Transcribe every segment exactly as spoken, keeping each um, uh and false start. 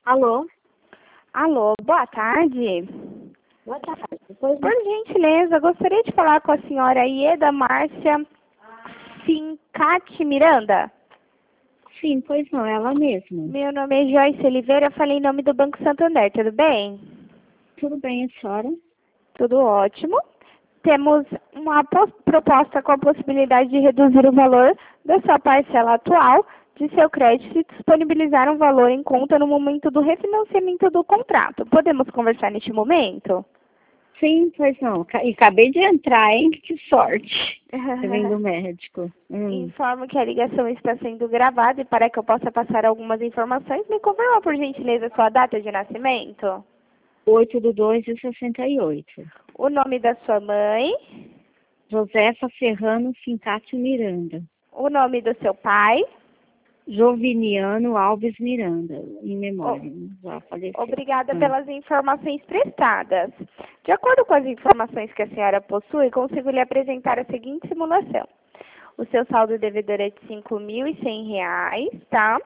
Alô? Alô, boa tarde. Boa tarde. Pois Por gentileza, gostaria de falar com a senhora Ieda Márcia Fincati Miranda. sim, pois não, ela mesma. Meu nome é Joyce Oliveira, falei em nome do Banco Santander, tudo bem? Tudo bem, a senhora? Tudo ótimo. Temos uma pos- proposta com a possibilidade de reduzir o valor da sua parcela atual de seu crédito e disponibilizar um valor em conta no momento do refinanciamento do contrato. Podemos conversar neste momento? Sim, pois não. Ca- E acabei de entrar, hein? Que sorte. Eu venho do médico. Hum. Informo que a ligação está sendo gravada e para que eu possa passar algumas informações, me confirma por gentileza sua data de nascimento, oito do dois de sessenta e oito. o nome da sua mãe, Josefa Serrano Fincati Miranda. o nome do seu pai. Joviniano Alves Miranda, em memória. Já faleceu. Obrigada Hum. pelas informações prestadas. De acordo com as informações que a senhora possui, consigo lhe apresentar a seguinte simulação. O seu saldo devedor é de cinco mil e cem reais, tá?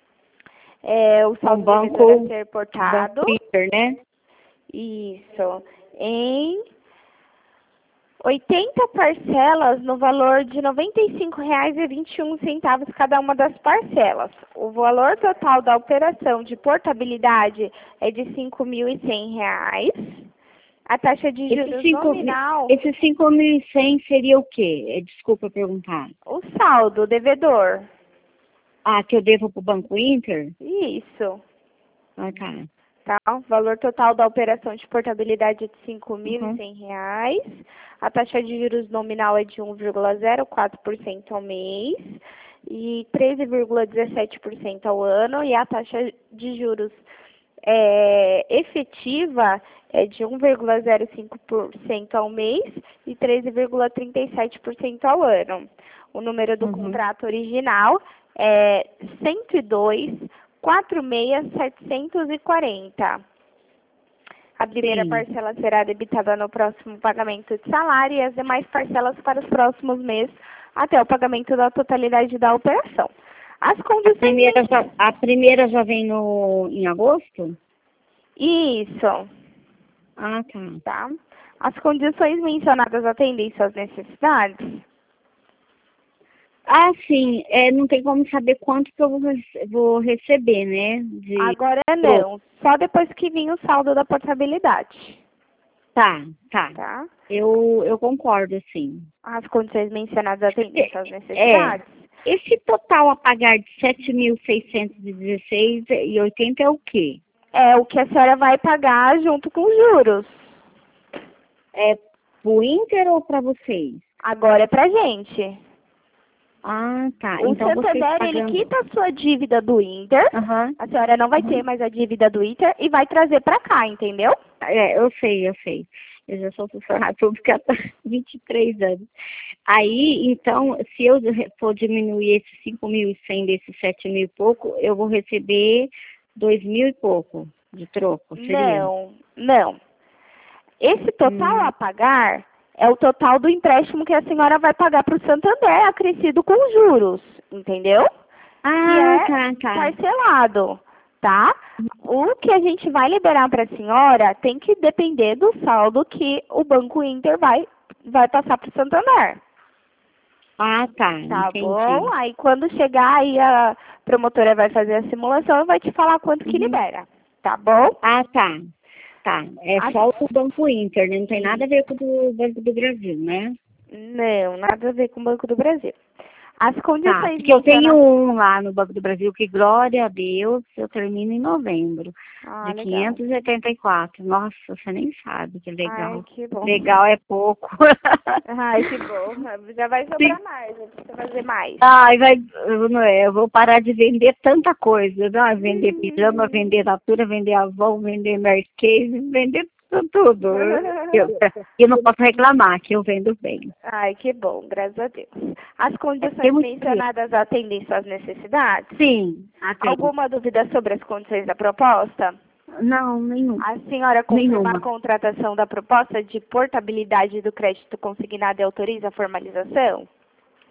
É, o saldo banco- devedor a ser portado. Banco Inter, né? Isso. Em oitenta parcelas no valor de noventa e cinco reais e vinte e um centavos cada uma das parcelas. O valor total da operação de portabilidade é de cinco mil e cem reais. A taxa de juros Esse cinco, nominal, esse cinco mil e cem seria o quê? É, Desculpa perguntar. o saldo devedor. Ah, que eu devo para o Banco Inter? Isso. Ah, tá. Tá? O valor total da operação de portabilidade é de cinco mil e cem Uhum. reais. A taxa de juros nominal é de um vírgula zero quatro por cento ao mês e treze vírgula dezessete por cento ao ano. E a taxa de juros é, efetiva é de um vírgula zero cinco por cento ao mês e treze vírgula trinta e sete por cento ao ano. O número do Uhum. contrato original é cento e dois, quatro seis, setecentos e quarenta. A primeira Sim. parcela será debitada no próximo pagamento de salário e as demais parcelas para os próximos meses até o pagamento da totalidade da operação. As A condições... primeira já, a primeira já vem no, em agosto? Isso, Ah, tá. tá? As condições mencionadas atendem suas necessidades? Ah, sim. É, não tem como saber quanto que eu vou, rece- vou receber, né? De... Agora não, só depois que vir o saldo da portabilidade, Tá, tá. tá? Eu, eu concordo, sim. As condições mencionadas atendem suas É, necessidades? esse total a pagar de sete mil seiscentos e dezesseis e oitenta é o quê? É o que a senhora vai pagar junto com os juros. É pro Inter ou para vocês? Agora é pra gente. Ah, tá. O Então vocês Santander, ele pagando... quita a sua dívida do Inter, Aham. a senhora não vai ter mais a dívida do Inter e vai trazer pra cá, entendeu? É, eu sei, eu sei. Eu já sou funcionária pública há vinte e três anos. Aí, então, se eu re- for diminuir esses cinco mil e cem desses sete mil e pouco, eu vou receber dois mil e pouco de troco, seria? Não, não. Esse total Hum. a pagar é o total do empréstimo que a senhora vai pagar para o Santander, acrescido com juros, entendeu? Que Ah, é tá, tá. parcelado, tá? O que a gente vai liberar para a senhora tem que depender do saldo que o Banco Inter vai, vai passar para o Santander, Ah, tá, tá entendi. bom? Aí quando chegar aí a promotora vai fazer a simulação e vai te falar quanto que Uhum. libera, tá bom? Ah, tá. Tá. É A- só o Banco Inter, né? Não tem nada a ver com o do Banco do Brasil, né? Não, nada a ver com o Banco do Brasil. As Tá, condições porque eu tenho mencionadas... um lá no Banco do Brasil que, glória a Deus, eu termino em novembro, Ah, de legal. quinhentos e oitenta e quatro. Nossa, você nem sabe que legal. Ai, que bom. Legal é pouco. Ai, que bom. Já vai sobrar mais, vai precisar fazer mais. Ai, vai, eu, não é, eu vou parar de vender tanta coisa, né? Vender pijama, vender natura, vender Avon, vender Marquês, vender tudo. Eu, eu não posso reclamar que eu vendo bem. Ai, que bom, graças a Deus. As É condições muito mencionadas atendem suas necessidades? Sim, atende. Alguma dúvida sobre as condições da proposta? Não, nenhuma. A senhora confirma Nenhuma. a contratação da proposta de portabilidade do crédito consignado e autoriza a formalização?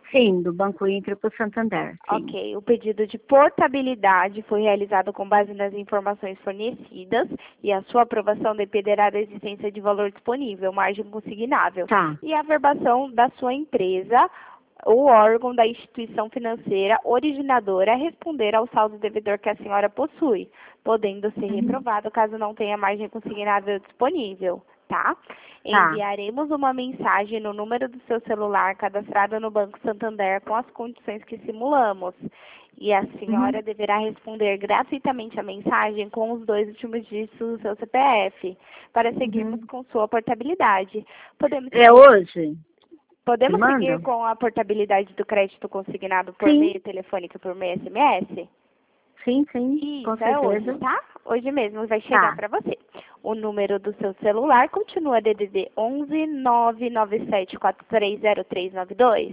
Sim, do Banco Inter para o Santander. Sim. Ok, o pedido de portabilidade foi realizado com base nas informações fornecidas e a sua aprovação dependerá da existência de valor disponível, margem consignável, Tá. e a averbação da sua empresa, o órgão da instituição financeira originadora responder ao saldo devedor que a senhora possui, podendo ser Uhum. reprovado caso não tenha margem consignável disponível, tá? Tá. Enviaremos uma mensagem no número do seu celular cadastrado no Banco Santander com as condições que simulamos. E a senhora Uhum. deverá responder gratuitamente a mensagem com os dois últimos dígitos do seu C P F, para seguirmos Uhum. com sua portabilidade. Podemos É hoje? Podemos Que seguir manda? com a portabilidade do crédito consignado por Sim. meio telefônico e por meio S M S? Sim, sim, com Isso, é hoje, certeza. tá? Hoje mesmo vai chegar Tá. para você. O número do seu celular continua D D D onze nove nove sete quatro três zero três nove dois.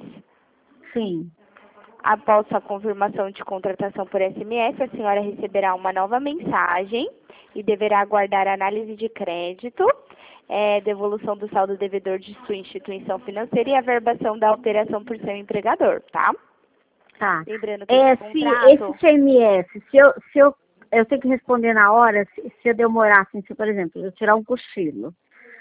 Sim. Após a confirmação de contratação por S M S, a senhora receberá uma nova mensagem e deverá aguardar a análise de crédito, é, devolução do saldo devedor de sua instituição financeira e averbação da alteração por seu empregador, tá? Tá. Lembrando que É, esse se contrato... esse C M S, se eu, se eu, eu tenho que responder na hora, se, se eu demorar, assim, se, por exemplo, eu tirar um cochilo.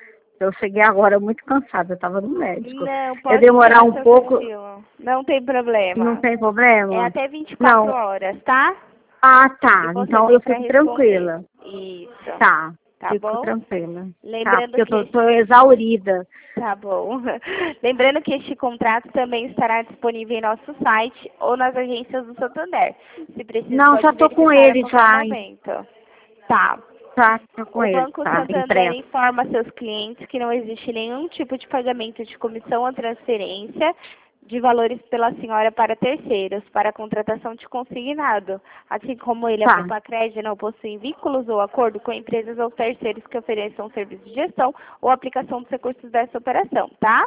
Eu cheguei agora muito cansada, eu estava no médico. Não, Eu pode demorar tirar um seu pouco, cochilo. Não tem não problema. tem É problema? até vinte e quatro Não. horas, tá? Ah, E tá. você Então eu tem para fico responder. tranquila. Isso. Tá. Tá Fico bom? tranquila. Tá, Lembrando porque eu que tô, este... tô exaurida. Tá bom. Lembrando que este contrato também estará disponível em nosso site ou nas agências do Santander. Se precisa, Não, já pode tô com verificar a ele qualquer já. momento. Tá. Já tô com O ele, Banco tá? Santander Impresso. informa seus clientes que não existe nenhum tipo de pagamento de comissão ou transferência de valores pela senhora para terceiros, para a contratação de consignado, assim como ele, a Tá. Compacred, não possui vínculos ou acordo com empresas ou terceiros que ofereçam serviço de gestão ou aplicação dos recursos dessa operação, tá?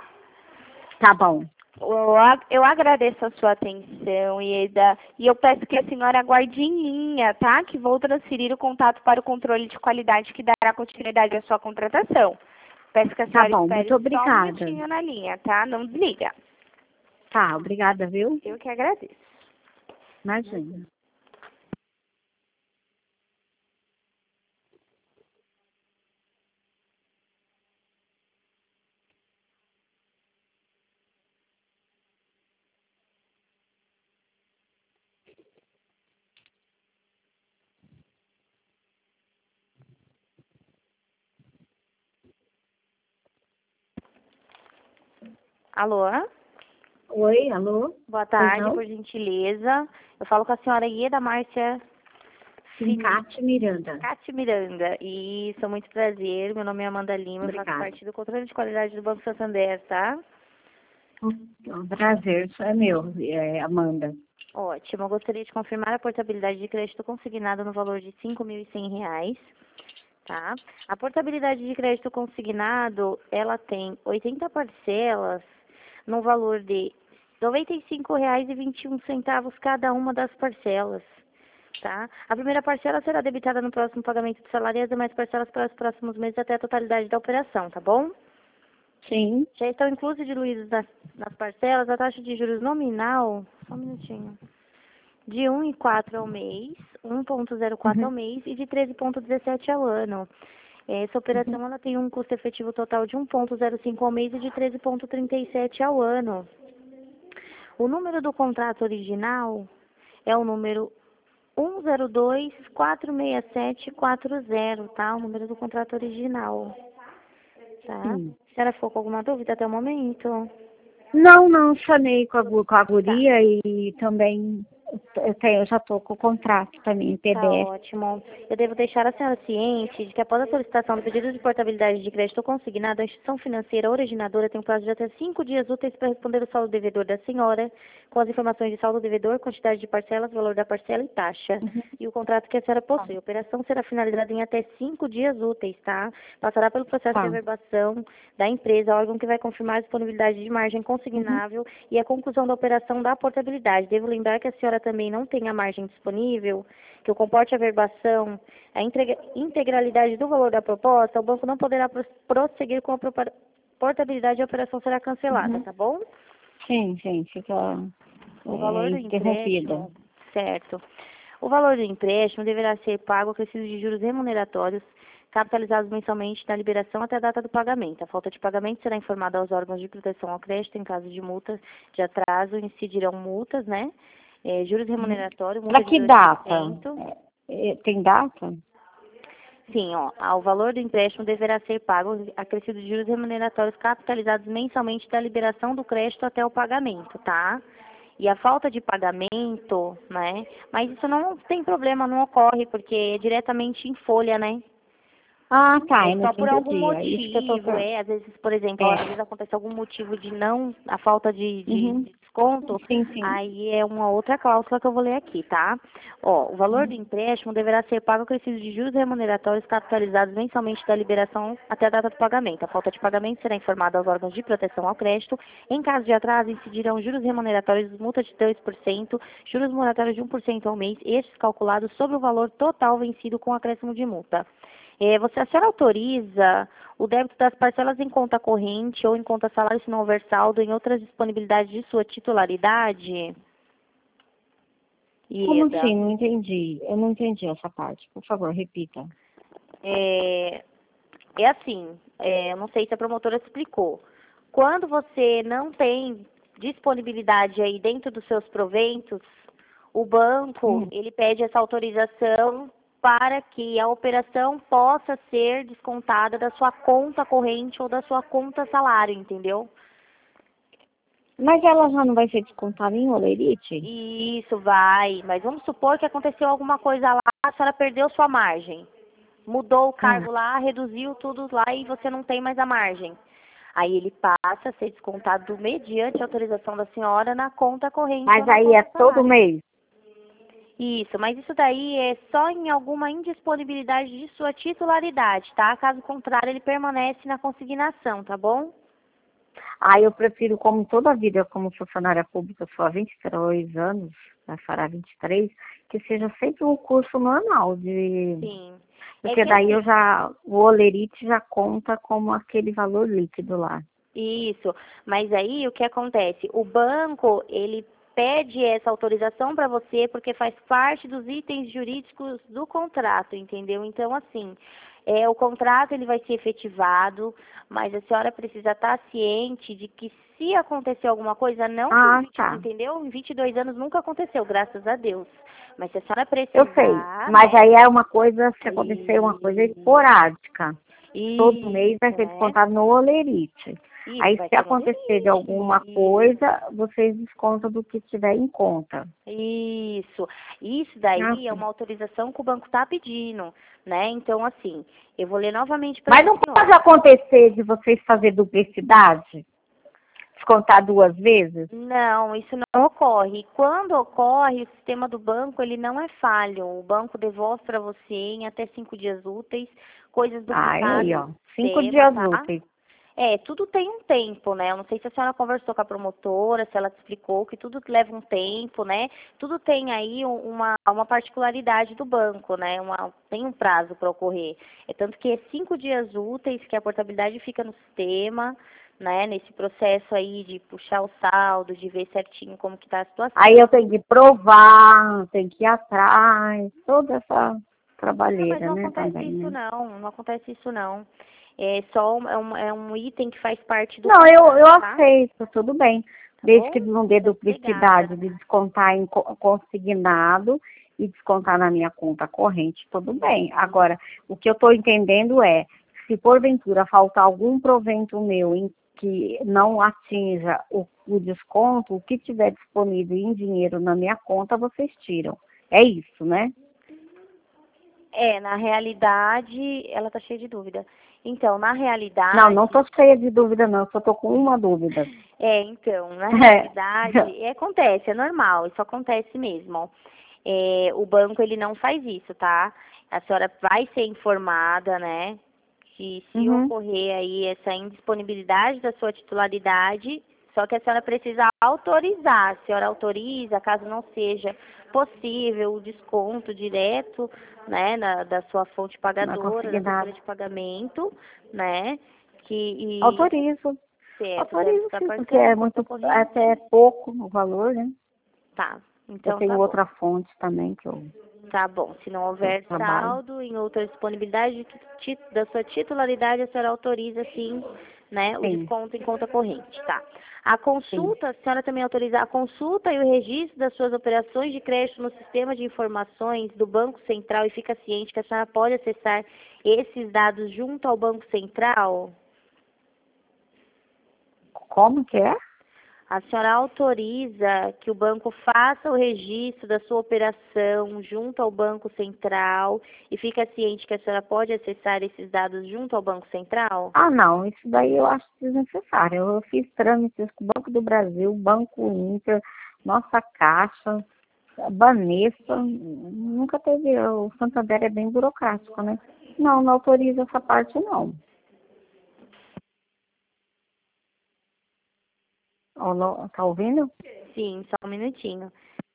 Tá bom. Eu a- eu agradeço a sua atenção, Ieda, e eu peço que a senhora aguarde em linha, tá? Que vou transferir o contato para o controle de qualidade que dará continuidade à sua contratação. Peço que a Tá senhora bom, espere muito só um obrigada. minutinho na linha, tá? Não desliga. Tá, obrigada, viu? Eu que agradeço. Imagina. Alô? Oi, alô? Boa Pois tarde, não? por gentileza. Eu falo com a senhora Ieda Márcia Fini- Sincate Miranda. Cate Miranda. Isso, muito prazer. Meu nome é Amanda Lima, eu faço Obrigada. parte do controle de qualidade do Banco Santander, tá? É um prazer, isso é meu, é, Amanda. Ótimo. Eu gostaria de confirmar a portabilidade de crédito consignado no valor de cinco mil e cem reais, tá? A portabilidade de crédito consignado, ela tem oitenta parcelas no valor de noventa e cinco reais e vinte e um centavos cada uma das parcelas, tá? A primeira parcela será debitada no próximo pagamento de salário e as demais parcelas para os próximos meses até a totalidade da operação, tá bom? Sim. Já estão inclusos e diluídos nas, nas parcelas a taxa de juros nominal, só um minutinho, de um vírgula quatro ao mês, um vírgula zero quatro ao Uhum. mês e de treze vírgula dezessete ao ano. Essa operação ela tem um custo efetivo total de um vírgula zero cinco ao mês e de treze vírgula trinta e sete ao ano. O número do contrato original é o número um zero dois quatro seis sete quatro zero, tá? O número do contrato original, tá? Sim. A senhora ficou com alguma dúvida até o momento? Não, não, chamei com a, gu- com a Tá. guria e também eu, tenho, eu já estou com o contrato também, em Tá P D F. ótimo. Eu devo deixar a senhora ciente de que após a solicitação do pedido de portabilidade de crédito consignado, a instituição financeira originadora tem um prazo de até cinco dias úteis para responder o saldo devedor da senhora, com as informações de saldo devedor, quantidade de parcelas, valor da parcela e taxa. Uhum. E o contrato que a senhora Tá. possui. A operação será finalizada em até cinco dias úteis, tá? Passará pelo processo de Tá. averbação da empresa, órgão que vai confirmar a disponibilidade de margem Uhum. consignável e a conclusão da operação da portabilidade. Devo lembrar que a senhora também não tem a margem disponível, que o comporte a verbação, a integra- integralidade do valor da proposta, o banco não poderá pros- prosseguir com a propa- portabilidade e a operação será cancelada, Uhum. tá bom? Sim, sim, fica O valor é, do interrompida. empréstimo, certo. O valor do empréstimo deverá ser pago acrescido de juros remuneratórios capitalizados mensalmente da liberação até a data do pagamento. A falta de pagamento será informada aos órgãos de proteção ao crédito em caso de multa de atraso, incidirão multas, né? É, juros remuneratórios, multa Para de que dois por data? cento. É, é, tem data? Sim, ó, ah, o valor do empréstimo deverá ser pago acrescido de juros remuneratórios capitalizados mensalmente da liberação do crédito até o pagamento, tá? E a falta de pagamento, né? Mas isso não tem problema, não ocorre, porque é diretamente em folha, né? Ah, tá, É eu não só por algum entendi. É isso que eu tô motivo, falando. é, às vezes, por exemplo, É. às vezes acontece algum motivo de não, a falta de, de, Uhum. de desconto, Sim, sim. aí é uma outra cláusula que eu vou ler aqui, tá? Ó, o valor do Uhum. empréstimo deverá ser pago acrescido de juros remuneratórios capitalizados mensalmente da liberação até a data do pagamento. A falta de pagamento será informada aos órgãos de proteção ao crédito. Em caso de atraso, incidirão juros remuneratórios, multa de dois por cento, juros moratórios de um por cento ao mês, estes calculados sobre o valor total vencido com acréscimo de multa. É, você, a senhora autoriza o débito das parcelas em conta corrente ou em conta salário se não houver saldo em outras disponibilidades de sua titularidade? Como Ieda, assim? Não entendi. Eu não entendi essa parte. Por favor, repita. é, é assim, é, eu não sei se a promotora explicou. Quando você não tem disponibilidade aí dentro dos seus proventos, o banco, Hum. ele pede essa autorização para que a operação possa ser descontada da sua conta corrente ou da sua conta salário, entendeu? Mas ela já não vai ser descontada em olerite? E isso vai, mas vamos supor que aconteceu alguma coisa lá, a senhora perdeu sua margem. Mudou o Ah. cargo lá, reduziu tudo lá e você não tem mais a margem. Aí ele passa a ser descontado mediante autorização da senhora na conta corrente ou Mas na aí é conta todo salário. mês? Isso, mas isso daí é só em alguma indisponibilidade de sua titularidade, tá? Caso contrário, ele permanece na consignação, tá bom? Ah, eu prefiro, como toda a vida, como funcionária pública, só há vinte e dois anos, vai fará vinte e três, que seja sempre um curso normal de... Sim. É Porque que daí eu assim, já, o olerite já conta como aquele valor líquido lá. isso. Mas aí o que acontece? O banco, ele pede essa autorização para você porque faz parte dos itens jurídicos do contrato, entendeu? Então, assim, é, o contrato ele vai ser efetivado, mas a senhora precisa estar ciente de que se acontecer alguma coisa, não que em Ah, vinte, tá. entendeu? Em vinte e dois anos nunca aconteceu, graças a Deus. Mas se a senhora Eu sei. precisar, Mas né? aí é uma coisa, se acontecer uma coisa E esporádica. Todo mês vai isso, ser né? descontado no olerite. Isso, Aí, vai se ser no acontecer de limite. alguma coisa, vocês descontam do que tiver em conta. Isso. Isso Ah, daí é sim. uma autorização que o banco está pedindo, né? Então, assim, eu vou ler novamente para Mas a não pode senhora. acontecer de vocês fazer duplicidade? Descontar duas vezes? Não, isso não ocorre. Quando ocorre, o sistema do banco, ele não é falho. O banco devolve para você em até cinco dias úteis, coisas Ah, aí, duplicadas ó. do Cinco sistema, dias tá? úteis. É, tudo tem um tempo, né? Eu não sei se a senhora conversou com a promotora, se ela te explicou que tudo leva um tempo, né? Tudo tem aí um- uma, uma particularidade do banco, né? Uma, tem um prazo para ocorrer. É tanto que é cinco dias úteis que a portabilidade fica no sistema, né? Nesse processo aí de puxar o saldo, de ver certinho como que tá a Aí eu situação. tenho que provar, tenho que ir atrás, toda essa Não, mas trabalheira, não né, acontece também, isso né? não, não acontece isso não. É só um, é um, é um item que faz parte do Não, eu, eu contrato, tá? aceito, tudo bem. Tá Desde bom? que não dê Fica sossegada. duplicidade de descontar em co- consignado e descontar na minha conta corrente, tudo bem. Isso. Agora, o que eu estou entendendo é, se porventura faltar algum provento meu em que não atinja o, o desconto, o que tiver disponível em dinheiro na minha conta, vocês tiram. É isso, né? É, na realidade, ela tá cheia de dúvida. Então, na Não, não realidade, estou cheia de dúvida, não. Só estou com uma dúvida. é, então, na É. realidade, é, acontece, é normal, isso acontece mesmo. É, o banco, ele não faz isso, tá? A senhora vai ser informada, né, que se Uhum. ocorrer aí essa indisponibilidade da sua titularidade, só que a senhora precisa autorizar. A senhora autoriza, caso não seja possível o desconto direto, né, na, da sua fonte Não pagadora, da consegui sua folha nada. de pagamento, né, que, e Autorizo. Certo, deve Autorizo estar sim, porque parcelando é em muito, conta corrente. até pouco o valor, né? Tá, Eu então tenho tá bom. outra fonte também que eu, Tá bom. Se não que eu houver trabalho. saldo em outra disponibilidade de ti- da sua titularidade, a senhora autoriza, sim, né, o Sim, desconto em conta corrente, tá? A sim. consulta, a senhora também autoriza a consulta e o registro das suas operações de crédito no sistema de informações do Banco Central e fica ciente que a senhora pode acessar esses dados junto ao Banco Central? Como que é? A senhora autoriza que o banco faça o registro da sua operação junto ao Banco Central e fica ciente que a senhora pode acessar esses dados junto ao Banco Central? Ah, não, isso daí eu acho desnecessário. Eu fiz trâmites com o Banco do Brasil, Banco Inter, Nossa Caixa, Banespa, nunca teve, o Santander é bem burocrático, né? Não, não autoriza essa parte, não. Ó, não- Tá ouvindo? Sim, só um minutinho.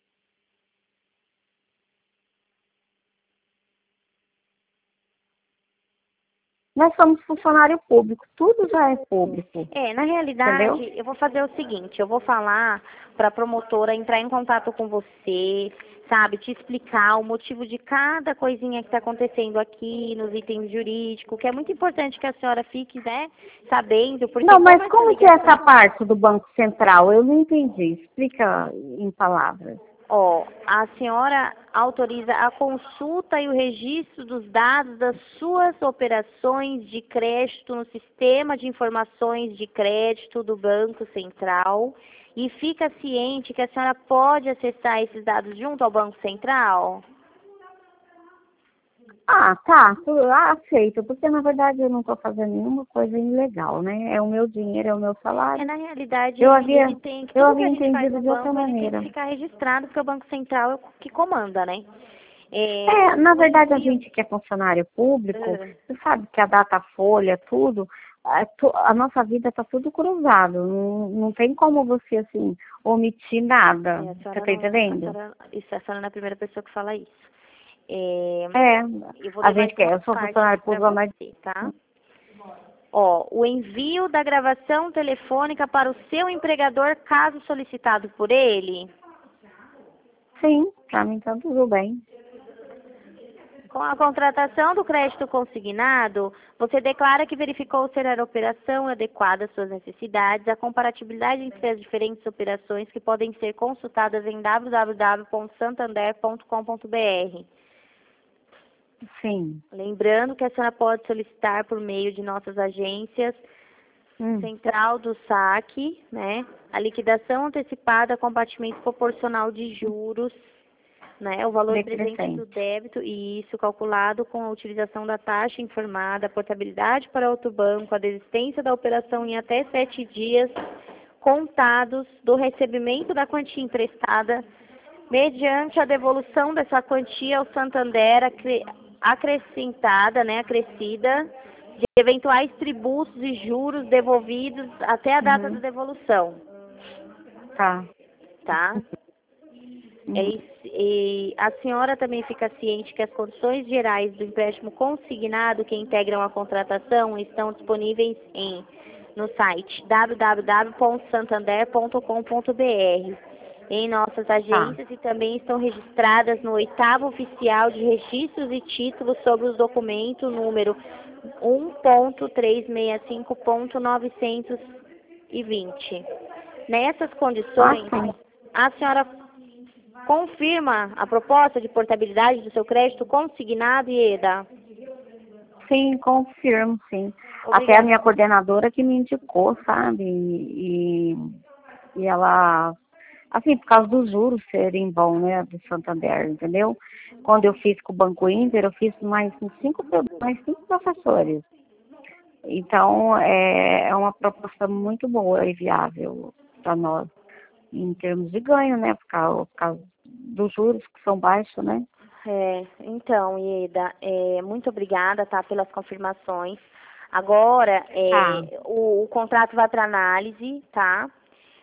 Nós somos funcionário público, tudo já é público, É, na entendeu? realidade, eu vou fazer o seguinte, eu vou falar para a promotora entrar em contato com você, sabe, te explicar o motivo de cada coisinha que está acontecendo aqui nos itens jurídicos, que é muito importante que a senhora fique, né, sabendo, porque Não, como mas essa como que é essa ligação... parte do Banco Central? Eu não entendi. Explica em palavras. Ó, a senhora autoriza a consulta e o registro dos dados das suas operações de crédito no sistema de informações de crédito do Banco Central e fica ciente que a senhora pode acessar esses dados junto ao Banco Central? Ah, tá, tu- ah, aceito, porque na verdade eu não estou fazendo nenhuma coisa ilegal, né? É o meu dinheiro, é o meu É, salário. na realidade, Eu havia, ele tem que, eu tudo que havia a gente faz entendido no de outra banco, ele tem que maneira. ficar registrado, porque o Banco Central é o que comanda, né? É, É, na o verdade, a envio... gente que é funcionário público, Ah, você sabe que a data folha, tudo, a, tu- a nossa vida está tudo cruzado. Não, não tem como você, assim, omitir nada. é, a Você senhora está não, a entendendo? senhora, isso, a senhora não é a primeira pessoa que fala isso. É, É, eu vou a ler gente mais quer, uma eu sou parte aqui funcionário para público, mas você, tá? Ó, o envio da gravação telefônica para o seu empregador, caso solicitado por ele. sim, para mim tá tudo bem. Com a contratação do crédito consignado, você declara que verificou ser a operação adequada às suas necessidades, a comparatibilidade entre as diferentes operações que podem ser consultadas em w w w ponto santander ponto com ponto b r. Sim. Lembrando que a senhora pode solicitar por meio de nossas agências Hum, central do saque, né, a liquidação antecipada com batimento proporcional de juros, né, o valor presente do decrescente. débito e isso calculado com a utilização da taxa informada, a portabilidade para outro banco, a desistência da operação em até sete dias contados do recebimento da quantia emprestada, mediante a devolução dessa quantia ao Santander acre- acrescentada, né, acrescida, de eventuais tributos e juros devolvidos até a data da Uhum, devolução, tá. tá? É Uhum, isso. E a senhora também fica ciente que as condições gerais do empréstimo consignado que integram a contratação estão disponíveis em, no site w w w ponto santander ponto com ponto b r, em nossas tá. agências e também estão registradas no oitavo oficial de registros e títulos sobre os documentos número um ponto trezentos e sessenta e cinco ponto novecentos e vinte. Nessas Ah, condições, sim. a senhora confirma a proposta de portabilidade do seu crédito consignado, Ieda? Sim, confirmo, sim. Até a Obrigada. minha coordenadora que me indicou, sabe? E, e ela, assim, por causa dos juros serem bons, né, do Santander, entendeu? Quando eu fiz com o Banco Inter, eu fiz mais cinco, pro- mais cinco professores. Então, é, é uma proposta muito boa e viável para nós, em termos de ganho, né? Por causa, por causa dos juros que são baixos, né? É, então, Ieda, é, muito obrigada, tá, pelas confirmações. Agora, Tá. é, o, o contrato vai para análise, tá?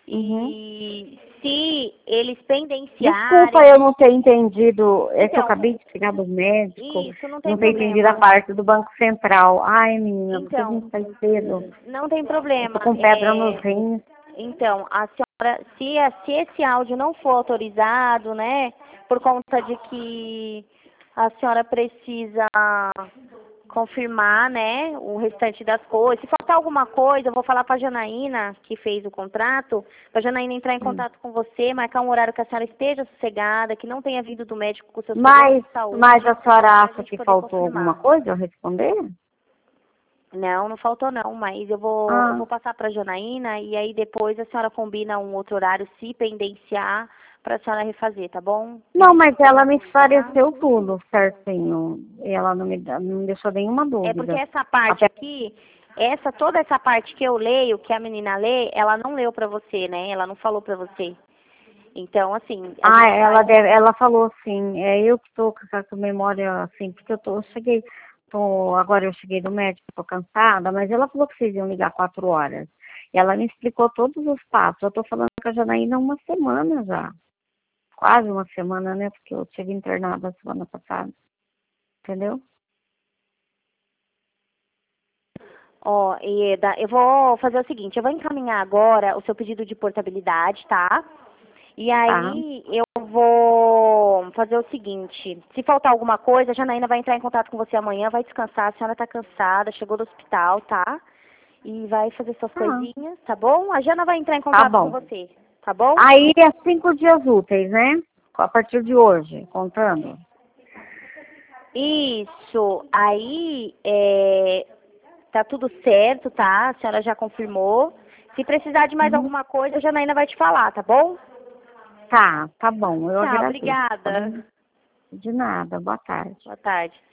Uhum. E se eles pendenciarem... Desculpa eu não ter entendido, é que eu Então, acabei de chegar do médico, isso, não tem não ter entendido a problema. parte do Banco Central. Ai, menina, você Então, não sai cedo. não tem Eu problema. tô com pedra É, nos rins. então, a senhora, se, a- se esse áudio não for autorizado, né, por conta de que a senhora precisa confirmar, né, o restante das coisas. Se faltar alguma coisa, eu vou falar para a Janaína, que fez o contrato, para a Janaína entrar em Hum. contato com você, marcar um horário que a senhora esteja sossegada, que não tenha vindo do médico com seus problemas Mas, de saúde, mas a senhora pra acha gente que poder faltou alguma confirmar. coisa eu responder? Não, não faltou não, mas eu vou, eu Ah, vou passar para a Janaína e aí depois a senhora combina um outro horário, se pendenciar, para a senhora refazer, tá bom? não, mas ela me Coisa, tá? esclareceu tudo certinho. E ela não me, dá- não me deixou nenhuma É porque dúvida. essa parte Até, aqui, essa toda essa parte que eu leio, que a menina lê, ela não leu para você, né? Ela não falou para você. Então, assim, a ah, gente ela vai. deve, ela falou assim, é eu que tô com essa memória assim, porque eu tô, eu cheguei, tô, agora eu cheguei do médico, tô cansada, mas ela falou que vocês iam ligar quatro horas. E ela me explicou todos os passos. Eu tô falando com a Janaína há uma semana já. Quase uma semana, né? Porque eu tive internada a semana passada. Entendeu? Ó, Ieda, eu vou fazer o seguinte, eu vou encaminhar agora o seu pedido de portabilidade, tá? E Tá. aí eu vou fazer o seguinte, se faltar alguma coisa, a Janaína vai entrar em contato com você amanhã, vai descansar, a senhora tá cansada, chegou do hospital, tá? E vai fazer suas Tá. coisinhas, tá bom? A Jana vai entrar em Tá contato com bom. você, tá bom? Aí é cinco dias úteis, né? A partir de hoje, contando. Isso, aí é, tá tudo certo, tá? A senhora já confirmou. Se precisar de mais Uhum. alguma coisa, a Janaína vai te falar, tá bom? Tá, tá bom. Eu Tchau, agradeço. Tá obrigada. bom? De nada. Boa tarde. Boa tarde.